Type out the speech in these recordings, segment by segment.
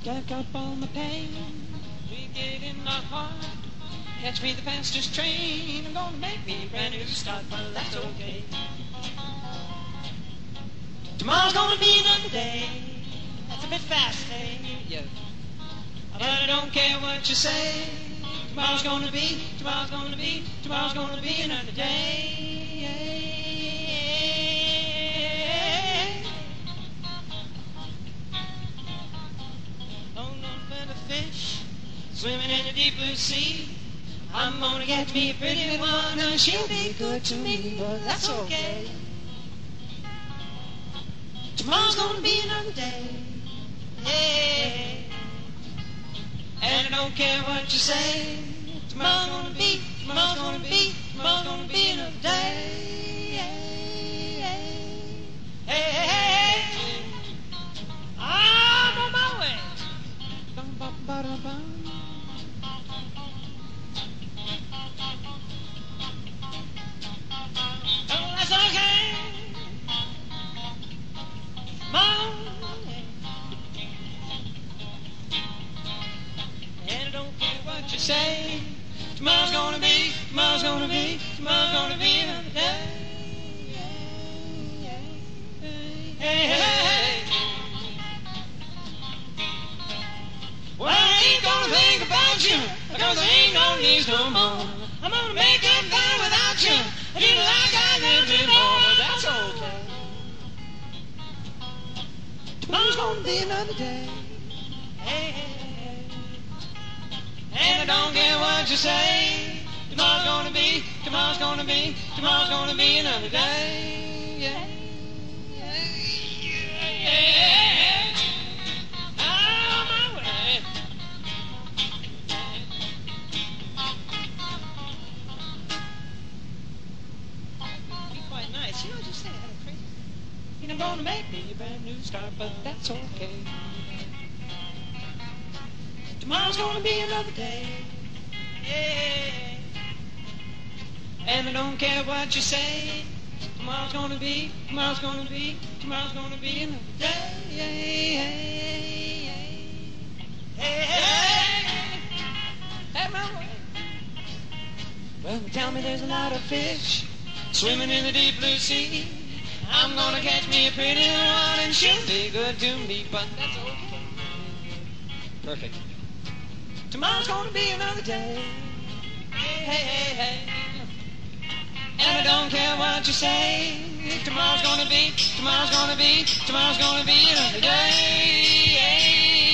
Jack up on the pain, we get in my heart. Catch me the fastest train, I'm gonna make me a brand new start, but that's okay. Tomorrow's gonna be another day. That's a bit fast, hey? Yeah. But I don't care what you say. Tomorrow's gonna be another day. Oh, no better fish swimming in the deep blue sea. I'm gonna catch me a pretty one and she'll be good to me, but that's okay. Tomorrow's gonna be another day. Hey. And I don't care what you say. Tomorrow's gonna be another day. Hey. I'm on my way. Oh, that's okay. And I don't care what you say. Tomorrow's gonna be another day. Hey. Well, I ain't gonna think about you, because I ain't no needs no more. I'm gonna make it better without you. I do like I did before, but that's okay. Tomorrow's gonna be another day. Hey. And I don't care what you say. Tomorrow's gonna be another day. I'm on my way. Be quite nice. You know, just say that crazy. You know, I'm gonna make me a brand new start, but that's okay. Tomorrow's gonna be another day. Yeah. And I don't care what you say. Tomorrow's gonna be another day. Hey, my way. Well, tell me there's a lot of fish swimming in the deep blue sea. I'm gonna catch me a pretty one and she'll be good to me, but that's okay. Perfect. Tomorrow's gonna be another day. Hey. And I don't care what you say. Tomorrow's gonna be another day.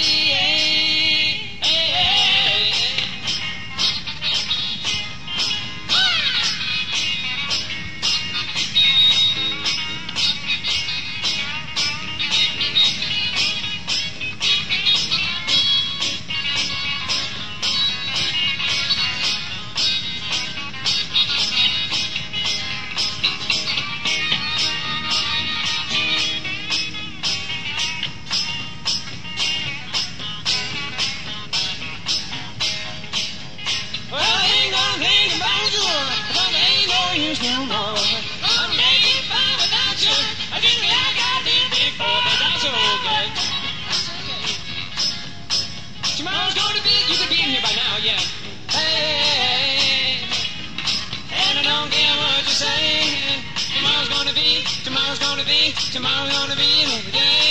No more. I'm making fun without you. I did like I did before, but that's okay. Tomorrow's gonna be, you could be in here by now, yeah. Hey, and I don't care what you say. Tomorrow's gonna be another day.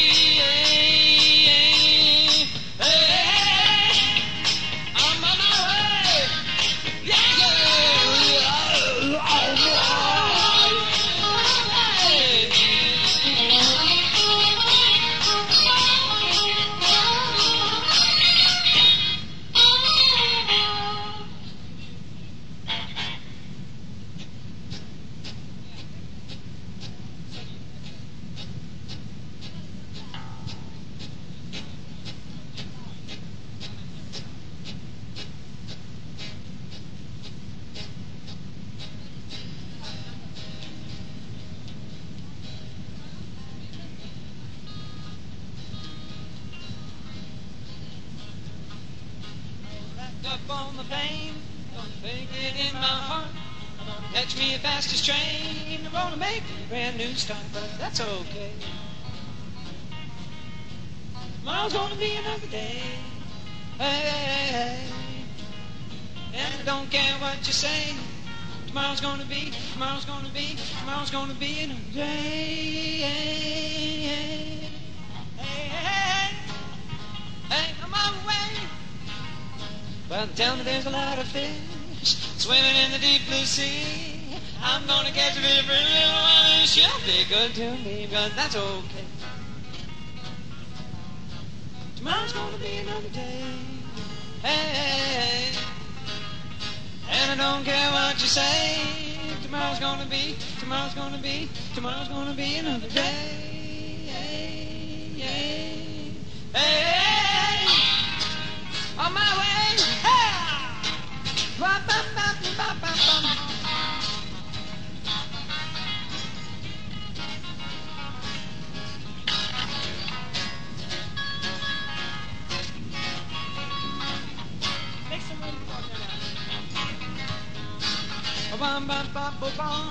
I'm on my way. Yeah. Up on the plane, gonna take it in my heart. I'm gonna catch me a fastest train. I'm gonna make a brand new start, but that's okay. Tomorrow's gonna be another day. Hey, hey, hey. And I don't care what you say. Tomorrow's gonna be another day. Hey, hey, hey, hey, hey, I'm on my way. Well, tell me there's a lot of fish swimming in the deep blue sea. I'm gonna catch a pretty little one and she'll be good to me, but that's okay. Tomorrow's gonna be another day. Hey, hey, hey. And I don't care what you say. Tomorrow's gonna be another day. Hey, hey, hey, hey. On my way. Hey. Bum, bum, bum, bum, bum, bum. Make some room for me now. Bum, bum, bum, bum, bum.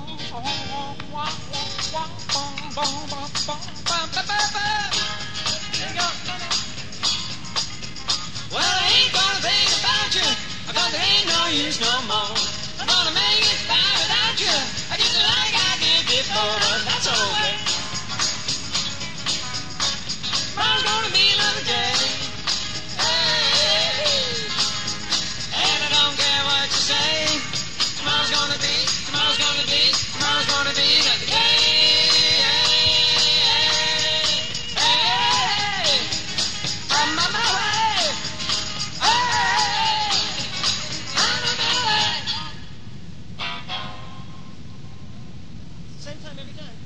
There you go. Well, I ain't gonna think about you, because there ain't no use no more. I'm gonna make it fine without you, just like I did before, but that's okay. Tomorrow's gonna be another day. Hey, and I don't care what you say. Tomorrow's gonna be another day. I'm on my way. I'm on my way. Same time every time.